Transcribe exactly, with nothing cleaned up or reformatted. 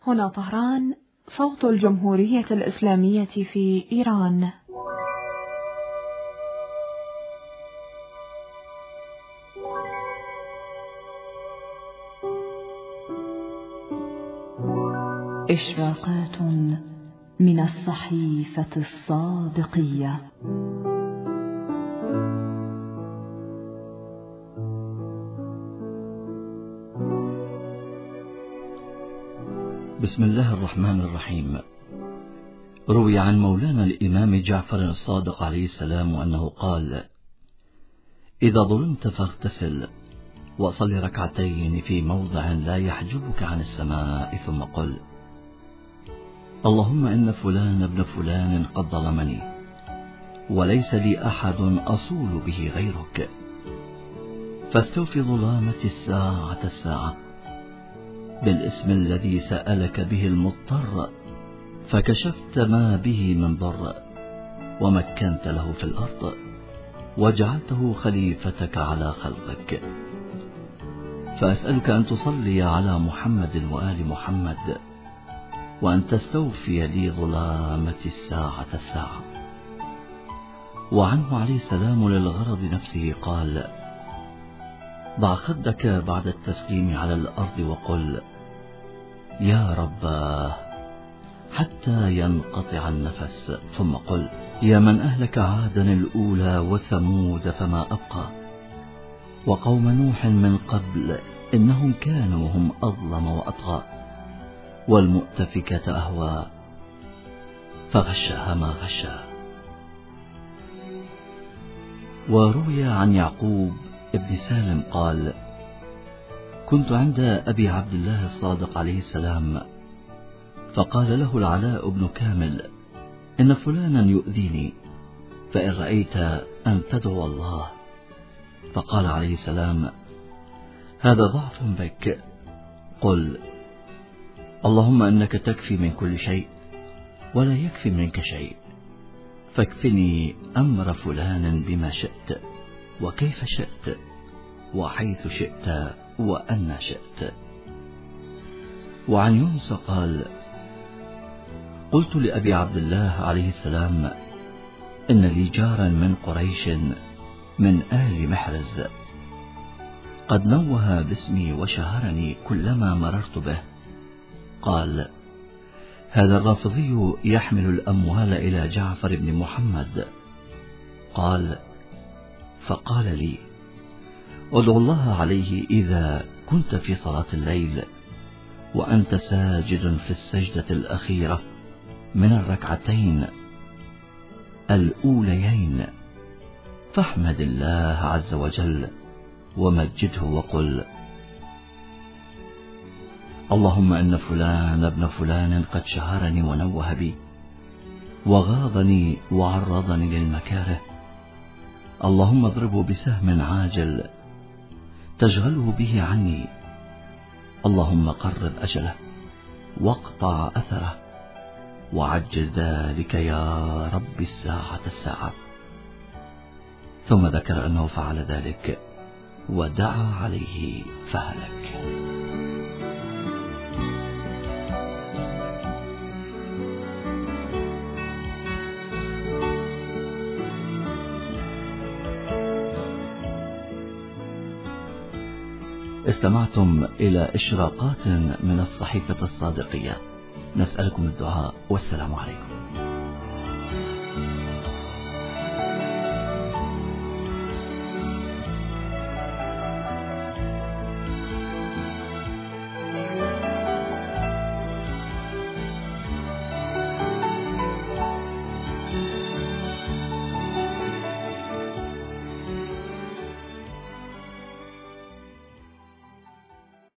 هنا طهران، صوت الجمهورية الإسلامية في إيران. إشراقات من الصحيفة الصادقية. بسم الله الرحمن الرحيم. روي عن مولانا الإمام جعفر الصادق عليه السلام أنه قال: إذا ظلمت فاغتسل وصل ركعتين في موضع لا يحجبك عن السماء، ثم قل: اللهم إن فلان ابن فلان قد ظلمني وليس لي أحد أصول به غيرك، فاستوفي ظلامة الساعة الساعة بالاسم الذي سألك به المضطر، فكشفت ما به من ضر، ومكنت له في الأرض، وجعلته خليفتك على خلقك. فأسألك أن تصلي على محمد وآل محمد، وأن تستوفي لي ظلامة الساعة الساعة. وعنه عليه السلام للغرض نفسه قال: ضع خدك بعد التسليم على الأرض وقل: يا رباه، حتى ينقطع النفس، ثم قل: يا من أهلك عادا الأولى وثمود فما أبقى، وقوم نوح من قبل إنهم كانوا هم أظلم وأطغى، والمؤتفكة أهوى فغشها ما غشا. وروي عن يعقوب ابن سالم قال: كنت عند أبي عبد الله الصادق عليه السلام، فقال له العلاء بن كامل: إن فلانا يؤذيني، فإن رأيت أن تدعو الله. فقال عليه السلام: هذا ضعف بك، قل: اللهم أنك تكفي من كل شيء ولا يكفي منك شيء، فاكفني أمر فلان بما شئت وكيف شئت وحيث شئت وأن شئت. وعن يونس قال: قلت لأبي عبد الله عليه السلام: إن لي جارا من قريش من آل محرز قد نوه باسمي وشهرني كلما مررت به. قال: هذا الرافضي يحمل الأموال إلى جعفر بن محمد. قال: فقال لي: ادعو الله عليه إذا كنت في صلاة الليل وأنت ساجد في السجدة الأخيرة من الركعتين الأوليين، فاحمد الله عز وجل ومجده وقل: اللهم إن فلان ابن فلان قد شهرني ونوه بي وغاضني وعرضني للمكاره، اللهم اضربه بسهم عاجل تشغله به عني، اللهم قرب أجله واقطع أثره وعجل ذلك يا رب الساعة الساعة. ثم ذكر أنه فعل ذلك ودعا عليه فهلك. استمعتم إلى إشراقات من الصحيفة الصادقية. نسألكم الدعاء، والسلام عليكم.